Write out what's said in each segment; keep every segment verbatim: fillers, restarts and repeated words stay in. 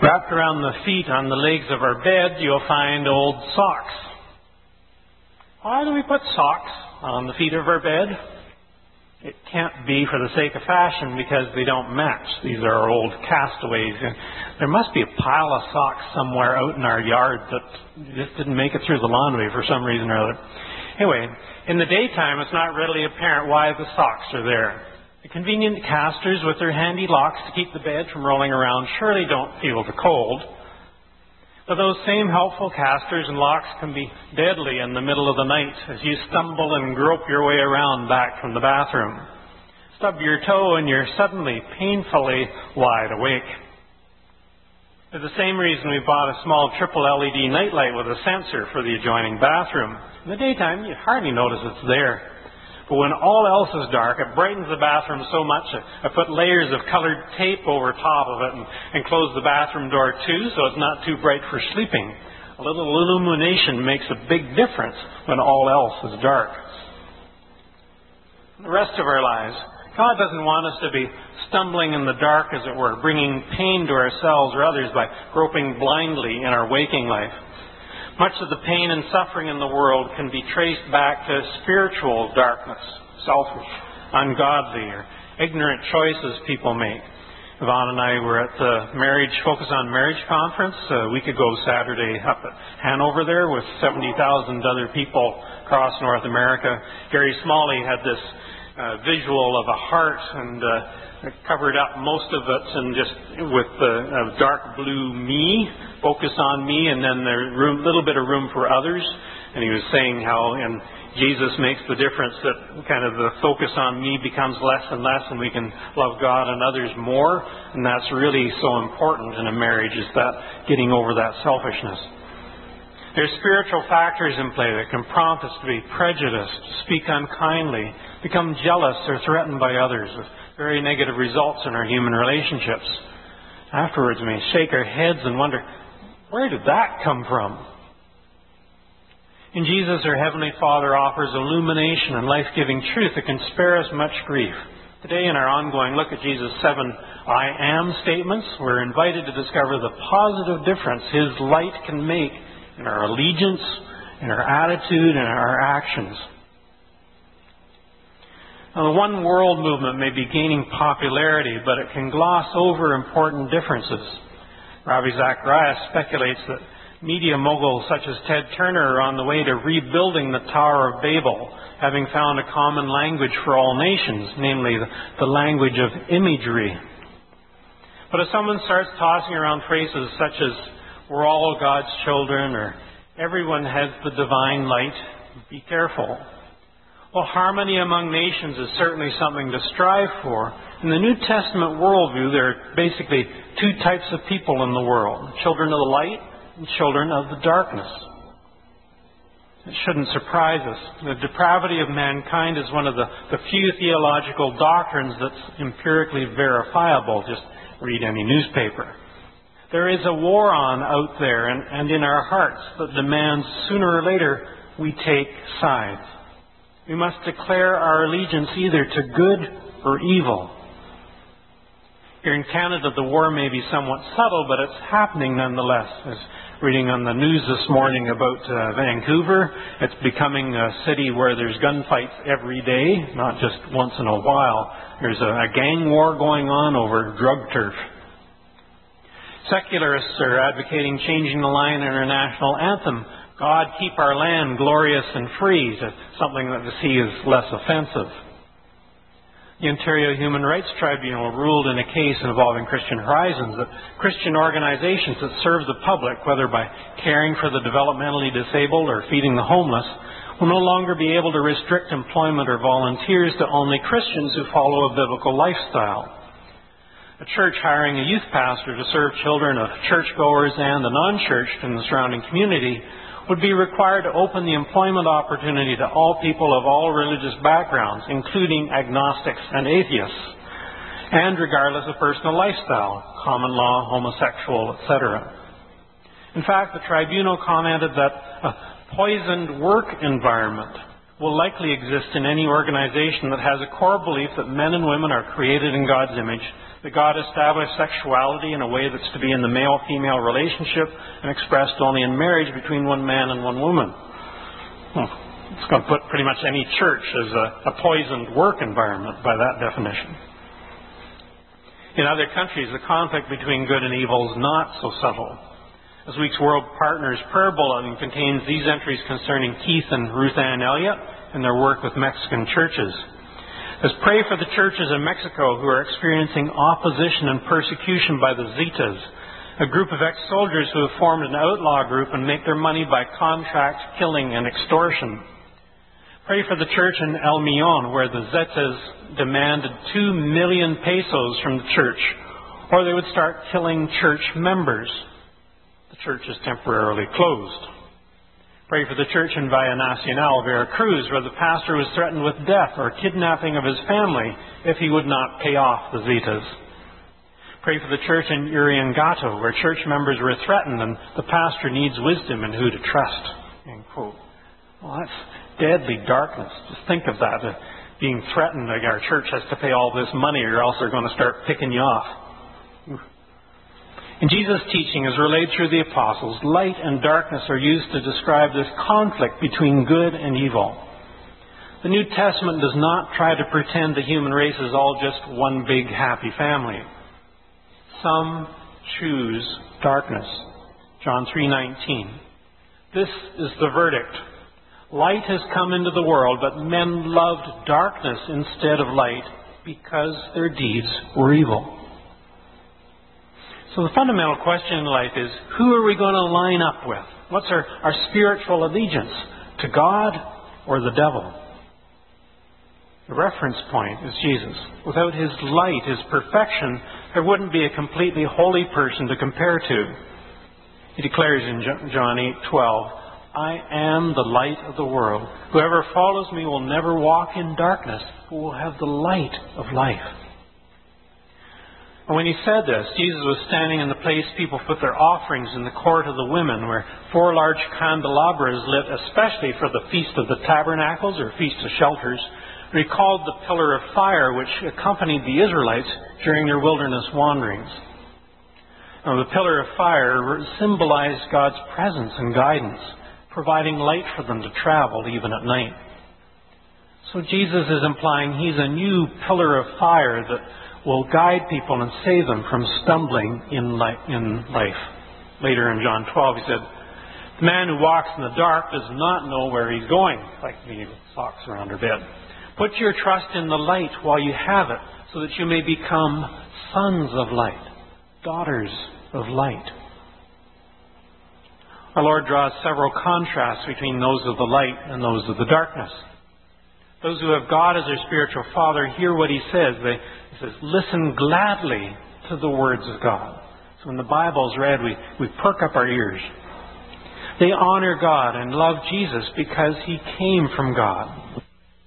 Wrapped around the feet on the legs of our bed, you'll find old socks. Why do we put socks on the feet of our bed? It can't be for the sake of fashion, because they don't match. These are our old castaways. And there must be a pile of socks somewhere out in our yard that just didn't make it through the laundry for some reason or other. Anyway, in the daytime, it's not readily apparent why the socks are there. The convenient casters with their handy locks to keep the bed from rolling around surely don't feel the cold. But those same helpful casters and locks can be deadly in the middle of the night as you stumble and grope your way around back from the bathroom. Stub your toe and you're suddenly painfully wide awake. For the same reason, we bought a small triple L E D nightlight with a sensor for the adjoining bathroom. In the daytime, you hardly notice it's there. But when all else is dark, it brightens the bathroom so much I put layers of colored tape over top of it and, and close the bathroom door too so it's not too bright for sleeping. A little illumination makes a big difference when all else is dark. The rest of our lives, God doesn't want us to be stumbling in the dark, as it were, bringing pain to ourselves or others by groping blindly in our waking life. Much of the pain and suffering in the world can be traced back to spiritual darkness, selfish, ungodly, or ignorant choices people make. Yvonne and I were at the Marriage Focus on Marriage conference a week ago Saturday up at Hanover there with seventy thousand other people across North America. Gary Smalley had this uh, visual of a heart and uh, covered up most of it and just with the uh, dark blue me, focus on me, and then a room, little bit of room for others. And he was saying how in Jesus makes the difference that kind of the focus on me becomes less and less, and we can love God and others more. And that's really so important in a marriage, is that getting over that selfishness. There's spiritual factors in play that can prompt us to be prejudiced, speak unkindly, become jealous or threatened by others, with very negative results in our human relationships. Afterwards, we may shake our heads and wonder, where did that come from? In Jesus, our Heavenly Father offers illumination and life-giving truth that can spare us much grief. Today, in our ongoing look at Jesus' seven I am statements, we're invited to discover the positive difference His light can make in our allegiance, in our attitude, and our actions. Now, the One World movement may be gaining popularity, but it can gloss over important differences. Ravi Zacharias speculates that media moguls such as Ted Turner are on the way to rebuilding the Tower of Babel, having found a common language for all nations, namely the, the language of imagery. But if someone starts tossing around phrases such as, we're all God's children, or everyone has the divine light, be careful. Well, harmony among nations is certainly something to strive for. In the New Testament worldview, there are basically two types of people in the world, children of the light and children of the darkness. It shouldn't surprise us. The depravity of mankind is one of the, the few theological doctrines that's empirically verifiable. Just read any newspaper. There is a war on out there and, and in our hearts that demands sooner or later we take sides. We must declare our allegiance either to good or evil. Here in Canada, the war may be somewhat subtle, but it's happening nonetheless. As reading on the news this morning about uh, Vancouver, it's becoming a city where there's gunfights every day, not just once in a while. There's a, a gang war going on over drug turf. Secularists are advocating changing the line in our national anthem, God keep our land glorious and free, to something that they see is less offensive. The Ontario Human Rights Tribunal ruled in a case involving Christian Horizons that Christian organizations that serve the public, whether by caring for the developmentally disabled or feeding the homeless, will no longer be able to restrict employment or volunteers to only Christians who follow a biblical lifestyle. A church hiring a youth pastor to serve children of churchgoers and the non-churched in the surrounding community would be required to open the employment opportunity to all people of all religious backgrounds, including agnostics and atheists, and regardless of personal lifestyle, common law, homosexual, et cetera. In fact, the tribunal commented that a poisoned work environment will likely exist in any organization that has a core belief that men and women are created in God's image, that God established sexuality in a way that's to be in the male-female relationship and expressed only in marriage between one man and one woman. Well, it's going to put pretty much any church as a, a poisoned work environment by that definition. In other countries, the conflict between good and evil is not so subtle. This week's World Partners Prayer Bulletin contains these entries concerning Keith and Ruth Ann Elliott and their work with Mexican churches. Let's pray for the churches in Mexico who are experiencing opposition and persecution by the Zetas, a group of ex-soldiers who have formed an outlaw group and make their money by contract killing and extortion. Pray for the church in El Millón, where the Zetas demanded two million pesos from the church, or they would start killing church members. The church is temporarily closed. Pray for the church in Valle Nacional, Veracruz, where the pastor was threatened with death or kidnapping of his family if he would not pay off the Zetas. Pray for the church in Uriangato, where church members were threatened and the pastor needs wisdom in who to trust. End quote. Well, that's deadly darkness. Just think of that, uh, being threatened like our church has to pay all this money or else they're going to start picking you off. In Jesus' teaching, as relayed through the apostles, light and darkness are used to describe this conflict between good and evil. The New Testament does not try to pretend the human race is all just one big happy family. Some choose darkness. John three nineteen. This is the verdict. Light has come into the world, but men loved darkness instead of light because their deeds were evil. So the fundamental question in life is, who are we going to line up with? What's our, our spiritual allegiance? To God or the devil? The reference point is Jesus. Without His light, His perfection, there wouldn't be a completely holy person to compare to. He declares in John eight twelve, I am the light of the world. Whoever follows me will never walk in darkness, but will have the light of life. And when He said this, Jesus was standing in the place people put their offerings in the court of the women, where four large candelabras lit especially for the Feast of the Tabernacles, or Feast of Shelters, recalled the pillar of fire which accompanied the Israelites during their wilderness wanderings. Now, the pillar of fire symbolized God's presence and guidance, providing light for them to travel even at night. So Jesus is implying He's a new pillar of fire that will guide people and save them from stumbling in life. Later in John twelve, He said, the man who walks in the dark does not know where he's going, like me with socks around her bed. Put your trust in the light while you have it, so that you may become sons of light, daughters of light. Our Lord draws several contrasts between those of the light and those of the darkness. Those who have God as their spiritual Father hear what He says. They, he says, listen gladly to the words of God. So when the Bible is read, we, we perk up our ears. They honor God and love Jesus because He came from God.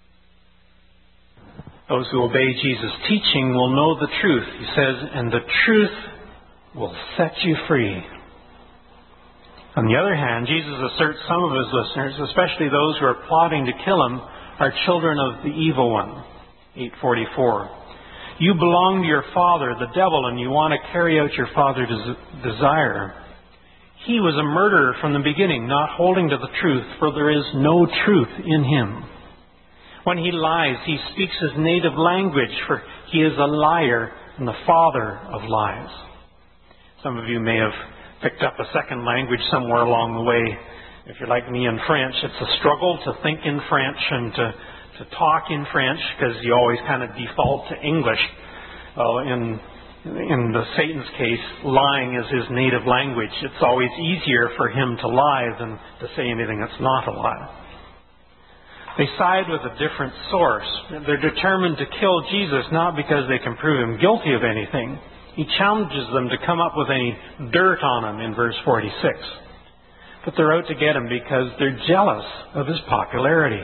Those who obey Jesus' teaching will know the truth. He says, and the truth will set you free. On the other hand, Jesus asserts some of His listeners, especially those who are plotting to kill Him, are children of the evil one. eight forty-four. You belong to your father, the devil, and you want to carry out your father's desire. He was a murderer from the beginning, not holding to the truth, for there is no truth in him. When he lies, he speaks his native language, for he is a liar and the father of lies. Some of you may have picked up a second language somewhere along the way. If you're like me in French, it's a struggle to think in French and to, to talk in French, because you always kind of default to English. Well, in, in the Satan's case, lying is his native language. It's always easier for him to lie than to say anything that's not a lie. They side with a different source. They're determined to kill Jesus not because they can prove Him guilty of anything. He challenges them to come up with any dirt on Him in verse forty-six. But they're out to get Him because they're jealous of His popularity.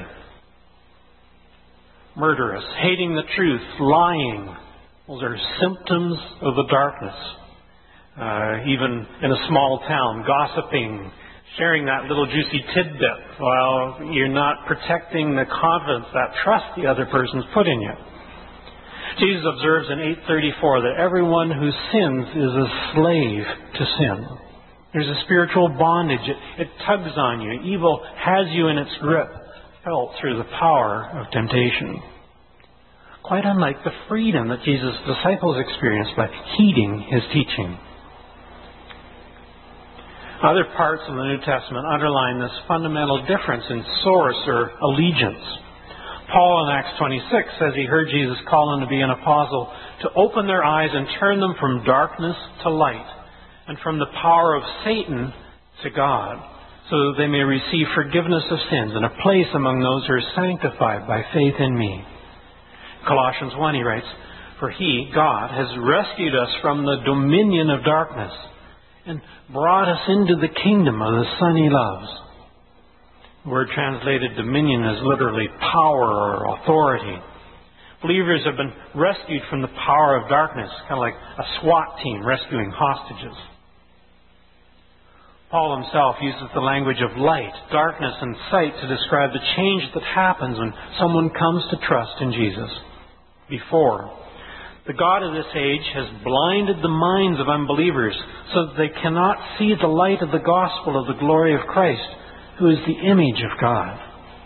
Murderous, hating the truth, lying. Those are symptoms of the darkness. Uh, even in a small town, gossiping, sharing that little juicy tidbit while you're not protecting the confidence, that trust the other person's put in you. Jesus observes in eight thirty-four that everyone who sins is a slave to sin. There's a spiritual bondage. It, it tugs on you. Evil has you in its grip, felt through the power of temptation. Quite unlike the freedom that Jesus' disciples experienced by heeding his teaching. Other parts of the New Testament underline this fundamental difference in source or allegiance. Paul in Acts twenty-six says he heard Jesus call him to be an apostle to open their eyes and turn them from darkness to light and from the power of Satan to God, so that they may receive forgiveness of sins and a place among those who are sanctified by faith in me. Colossians one, he writes, "For he, God, has rescued us from the dominion of darkness and brought us into the kingdom of the Son he loves." The word translated dominion is literally power or authority. Believers have been rescued from the power of darkness, kind of like a SWAT team rescuing hostages. Paul himself uses the language of light, darkness, and sight to describe the change that happens when someone comes to trust in Jesus. Before, the God of this age has blinded the minds of unbelievers so that they cannot see the light of the gospel of the glory of Christ, who is the image of God.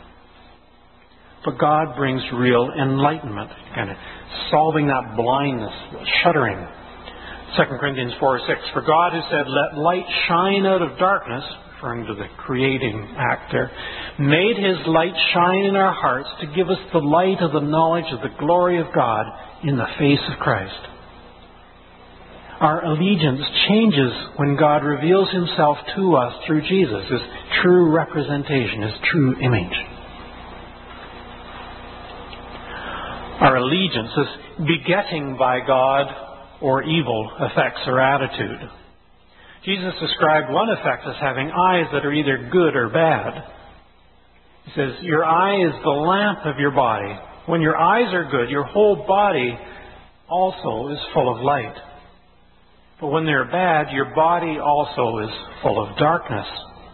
But God brings real enlightenment, kind of solving that blindness, shuddering. Second Corinthians four six, "For God who said, 'Let light shine out of darkness,'" referring to the creating act there, "made his light shine in our hearts to give us the light of the knowledge of the glory of God in the face of Christ." Our allegiance changes when God reveals himself to us through Jesus, his true representation, his true image. Our allegiance is begetting by God or evil affects our attitude. Jesus described one effect as having eyes that are either good or bad. He says, your eye is the lamp of your body. When your eyes are good, your whole body also is full of light. But when they're bad, your body also is full of darkness.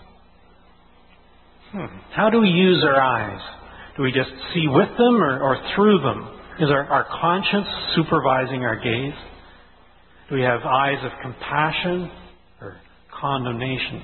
Hmm. How do we use our eyes? Do we just see with them or, or through them? Is our, our conscience supervising our gaze? Do we have eyes of compassion or condemnation?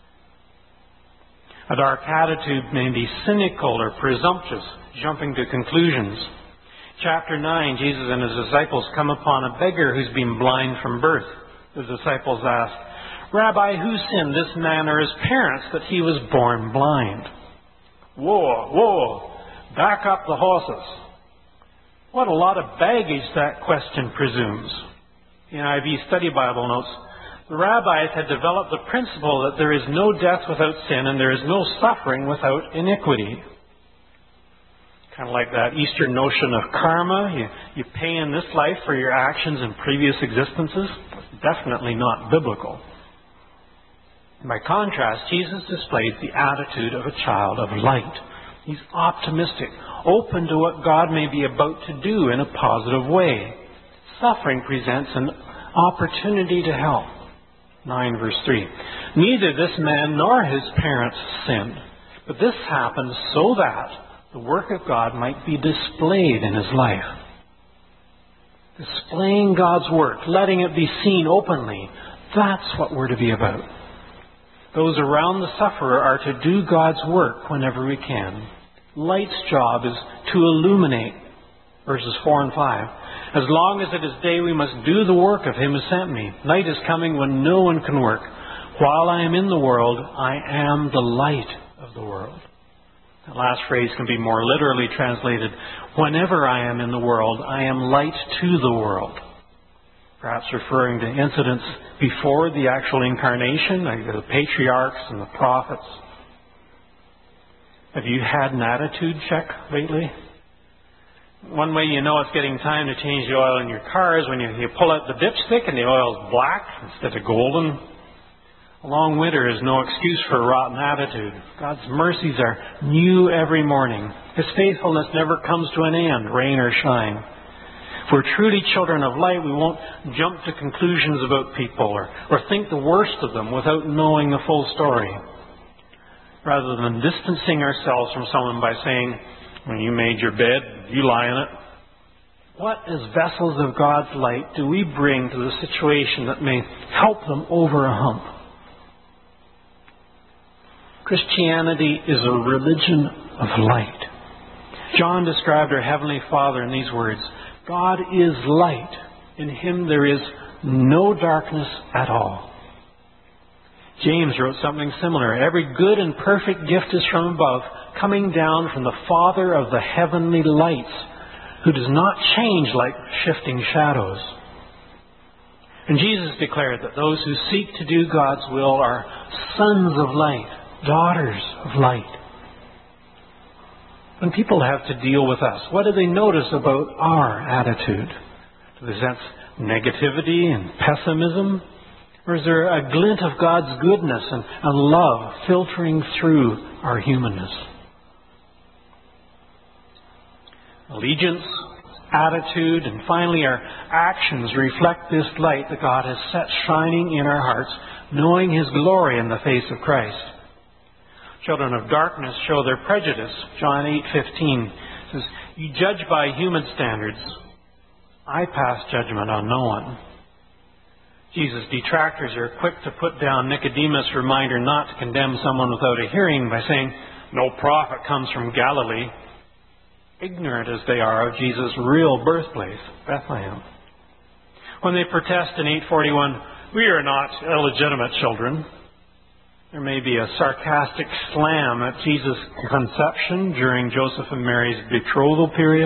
A dark attitude may be cynical or presumptuous, jumping to conclusions. Chapter nine, Jesus and his disciples come upon a beggar who's been blind from birth. The disciples ask, "Rabbi, who sinned, this man or his parents, that he was born blind?" Whoa, whoa, back up the horses. What a lot of baggage that question presumes. The N I V Study Bible notes, the rabbis had developed the principle that there is no death without sin and there is no suffering without iniquity. Kind of like that Eastern notion of karma. You, you pay in this life for your actions in previous existences. Definitely not biblical. By contrast, Jesus displays the attitude of a child of light. He's optimistic, open to what God may be about to do in a positive way. Suffering presents an opportunity to help. nine verse three. Neither this man nor his parents sinned, but this happened so that the work of God might be displayed in his life. Displaying God's work, letting it be seen openly, that's what we're to be about. Those around the sufferer are to do God's work whenever we can. Light's job is to illuminate, verses four and five. As long as it is day, we must do the work of him who sent me. Night is coming when no one can work. While I am in the world, I am the light of the world. The last phrase can be more literally translated, whenever I am in the world, I am light to the world. Perhaps referring to incidents before the actual incarnation, like the patriarchs and the prophets. Have you had an attitude check lately? One way you know it's getting time to change the oil in your car is when you, you pull out the dipstick and the oil's black instead of golden. A long winter is no excuse for a rotten attitude. God's mercies are new every morning. His faithfulness never comes to an end, rain or shine. If we're truly children of light, we won't jump to conclusions about people or, or think the worst of them without knowing the full story. Rather than distancing ourselves from someone by saying, when you made your bed, you lie in it. What, as vessels of God's light, do we bring to the situation that may help them over a hump? Christianity is a religion of light. John described our Heavenly Father in these words, God is light. In Him there is no darkness at all. James wrote something similar. Every good and perfect gift is from above, coming down from the Father of the heavenly lights, who does not change like shifting shadows. And Jesus declared that those who seek to do God's will are sons of light, daughters of light. When people have to deal with us, what do they notice about our attitude? Do they sense negativity and pessimism? Or is there a glint of God's goodness and, and love filtering through our humanness? Allegiance, attitude, and finally our actions reflect this light that God has set shining in our hearts, knowing His glory in the face of Christ. Children of darkness show their prejudice. John eight fifteen says, "You judge by human standards. I pass judgment on no one." Jesus' detractors are quick to put down Nicodemus' reminder not to condemn someone without a hearing by saying, "No prophet comes from Galilee," ignorant as they are of Jesus' real birthplace, Bethlehem. When they protest in eight forty-one, "We are not illegitimate children," there may be a sarcastic slam at Jesus' conception during Joseph and Mary's betrothal period.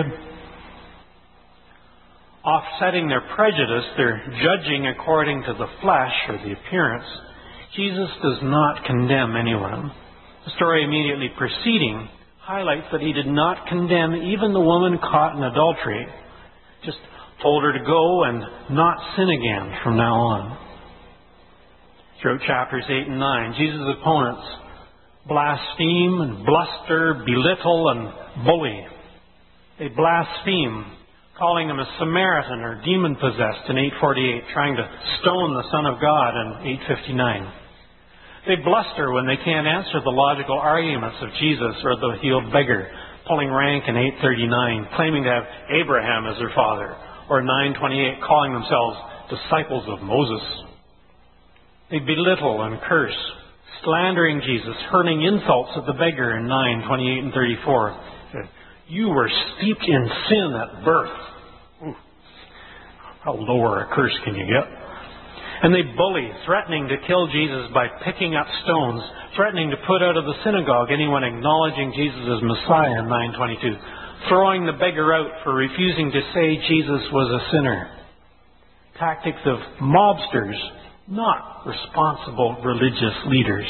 Offsetting their prejudice, their judging according to the flesh or the appearance, Jesus does not condemn anyone. The story immediately preceding highlights that He did not condemn even the woman caught in adultery, just told her to go and not sin again from now on. Throughout chapters eight and nine, Jesus' opponents blaspheme and bluster, belittle and bully. They blaspheme, calling Him a Samaritan or demon-possessed in eight forty-eight, trying to stone the Son of God in eight fifty-nine. They bluster when they can't answer the logical arguments of Jesus or the healed beggar, pulling rank in eight thirty-nine, claiming to have Abraham as their father, or nine twenty-eight, calling themselves disciples of Moses. They belittle and curse, slandering Jesus, hurling insults at the beggar in nine twenty-eight and thirty-four. "You were steeped in sin at birth." Ooh, how lower a curse can you get? And they bully, threatening to kill Jesus by picking up stones, threatening to put out of the synagogue anyone acknowledging Jesus as Messiah in nine twenty-two, throwing the beggar out for refusing to say Jesus was a sinner. Tactics of mobsters, not responsible religious leaders.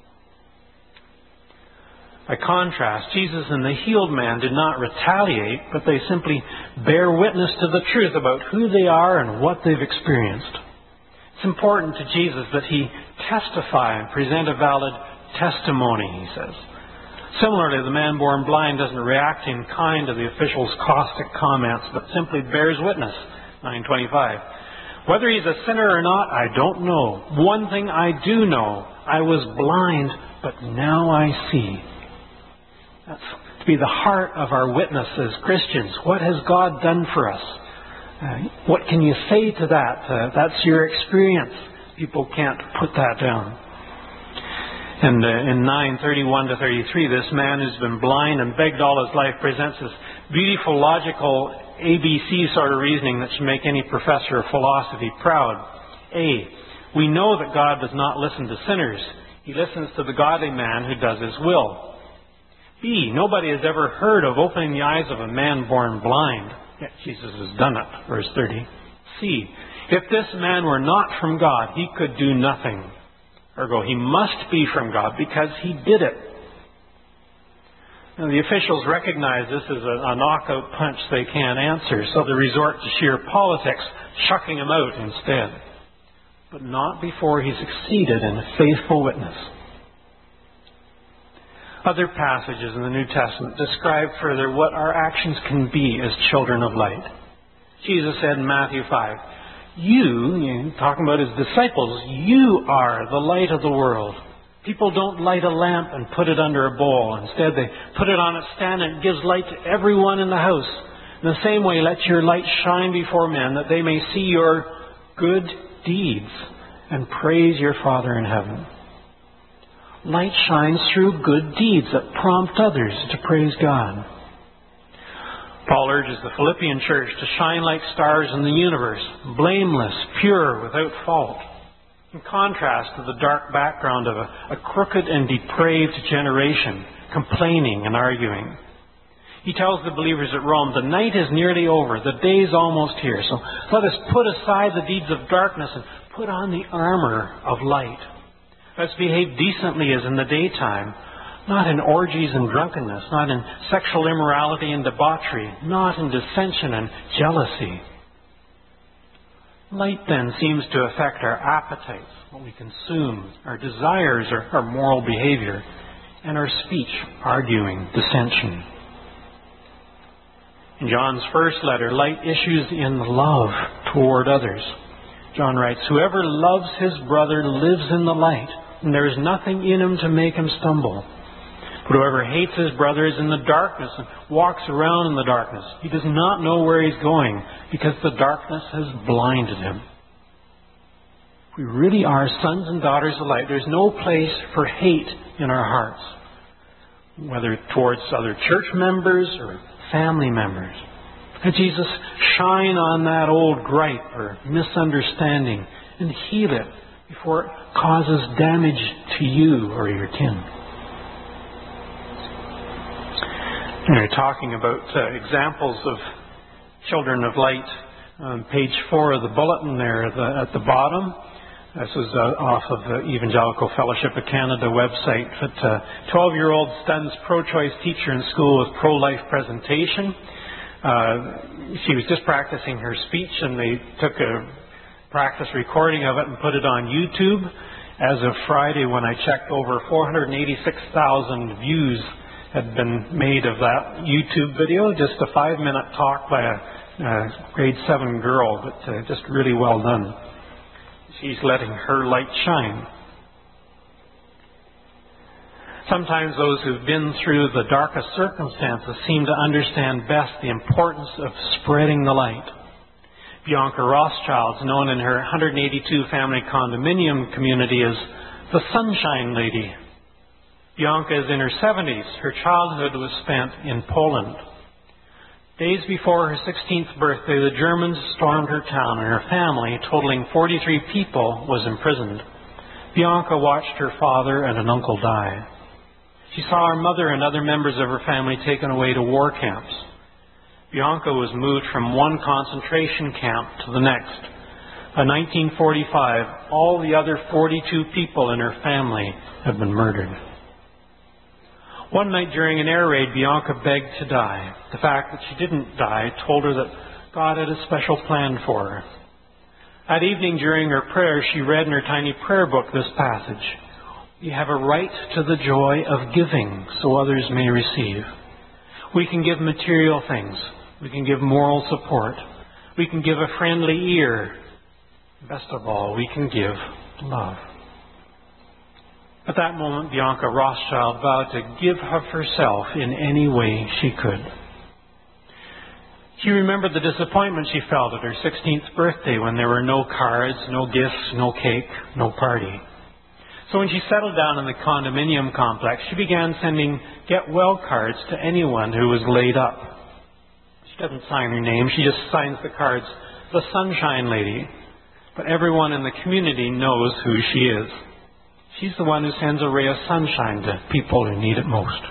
By contrast, Jesus and the healed man did not retaliate, but they simply bear witness to the truth about who they are and what they've experienced. It's important to Jesus that He testify and present a valid testimony, He says. Similarly, the man born blind doesn't react in kind to the official's caustic comments, but simply bears witness, nine twenty-five. "Whether he's a sinner or not, I don't know. One thing I do know, I was blind, but now I see." That's to be the heart of our witness as Christians. What has God done for us? Uh, what can you say to that? Uh, that's your experience. People can't put that down. And uh, in nine thirty-one to thirty-three, this man who's been blind and begged all his life presents this beautiful, logical A B C sort of reasoning that should make any professor of philosophy proud. A, we know that God does not listen to sinners. He listens to the godly man who does His will. B, nobody has ever heard of opening the eyes of a man born blind. Yet Jesus has done it. Verse thirty. C, if this man were not from God, he could do nothing. Ergo, he must be from God because he did it. Now, the officials recognize this as a, a knockout punch they can't answer, so they resort to sheer politics, chucking him out instead. But not before he succeeded in a faithful witness. Other passages in the New Testament describe further what our actions can be as children of light. Jesus said in Matthew five, you, you know, talking about His disciples, you are the light of the world. People don't light a lamp and put it under a bowl. Instead, they put it on its stand and it gives light to everyone in the house. In the same way, let your light shine before men, that they may see your good deeds and praise your Father in heaven. Light shines through good deeds that prompt others to praise God. Paul urges the Philippian church to shine like stars in the universe, blameless, pure, without fault, in contrast to the dark background of a, a crooked and depraved generation, complaining and arguing. He tells the believers at Rome, the night is nearly over, the day is almost here, so let us put aside the deeds of darkness and put on the armor of light. Let's behave decently as in the daytime, not in orgies and drunkenness, not in sexual immorality and debauchery, not in dissension and jealousy. Light then seems to affect our appetites, what we consume, our desires, our, our moral behavior, and our speech, arguing, dissension. In John's first letter, light issues in love toward others. John writes, whoever loves his brother lives in the light, and there is nothing in him to make him stumble. But whoever hates his brother is in the darkness and walks around in the darkness. He does not know where he's going because the darkness has blinded him. If we really are sons and daughters of light, there's no place for hate in our hearts, whether towards other church members or family members. Let Jesus shine on that old gripe or misunderstanding and heal it before it causes damage to you or your kin. We're talking about uh, examples of children of light on page four of the bulletin there at the, at the bottom. This is uh, off of the Evangelical Fellowship of Canada website. But uh, twelve-year-old stuns pro-choice teacher in school with pro-life presentation. Uh, she was just practicing her speech, and they took a practice recording of it and put it on YouTube. As of Friday, when I checked, over four hundred eighty-six thousand views had been made of that YouTube video. Just a five-minute talk by a uh, grade seven girl, but uh, just really well done. She's letting her light shine. Sometimes those who've been through the darkest circumstances seem to understand best the importance of spreading the light. Bianca Rothschild, known in her one hundred eighty-two family condominium community as the Sunshine Lady. Bianca is in her seventies. Her childhood was spent in Poland. Days before her sixteenth birthday, the Germans stormed her town, and her family, totaling forty-three people, was imprisoned. Bianca watched her father and an uncle die. She saw her mother and other members of her family taken away to war camps. Bianca was moved from one concentration camp to the next. By nineteen forty-five, all the other forty-two people in her family had been murdered. One night during an air raid, Bianca begged to die. The fact that she didn't die told her that God had a special plan for her. That evening during her prayer, she read in her tiny prayer book this passage. We have a right to the joy of giving so others may receive. We can give material things. We can give moral support. We can give a friendly ear. Best of all, we can give love. At that moment, Bianca Rothschild vowed to give of herself in any way she could. She remembered the disappointment she felt at her sixteenth birthday when there were no cards, no gifts, no cake, no party. So when she settled down in the condominium complex, she began sending get well cards to anyone who was laid up. She doesn't sign her name, she just signs the cards, the Sunshine Lady. But everyone in the community knows who she is. She's the one who sends a ray of sunshine to people who need it most.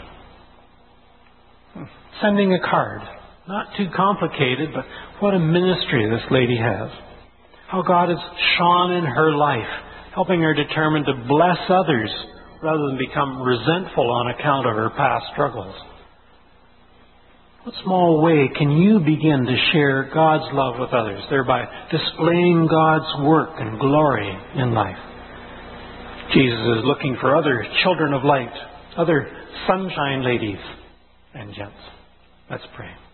Sending a card. Not too complicated, but what a ministry this lady has. How God has shone in her life, helping her determined to bless others rather than become resentful on account of her past struggles. What small way can you begin to share God's love with others, thereby displaying God's work and glory in life? Jesus is looking for other children of light, other sunshine ladies and gents. Let's pray.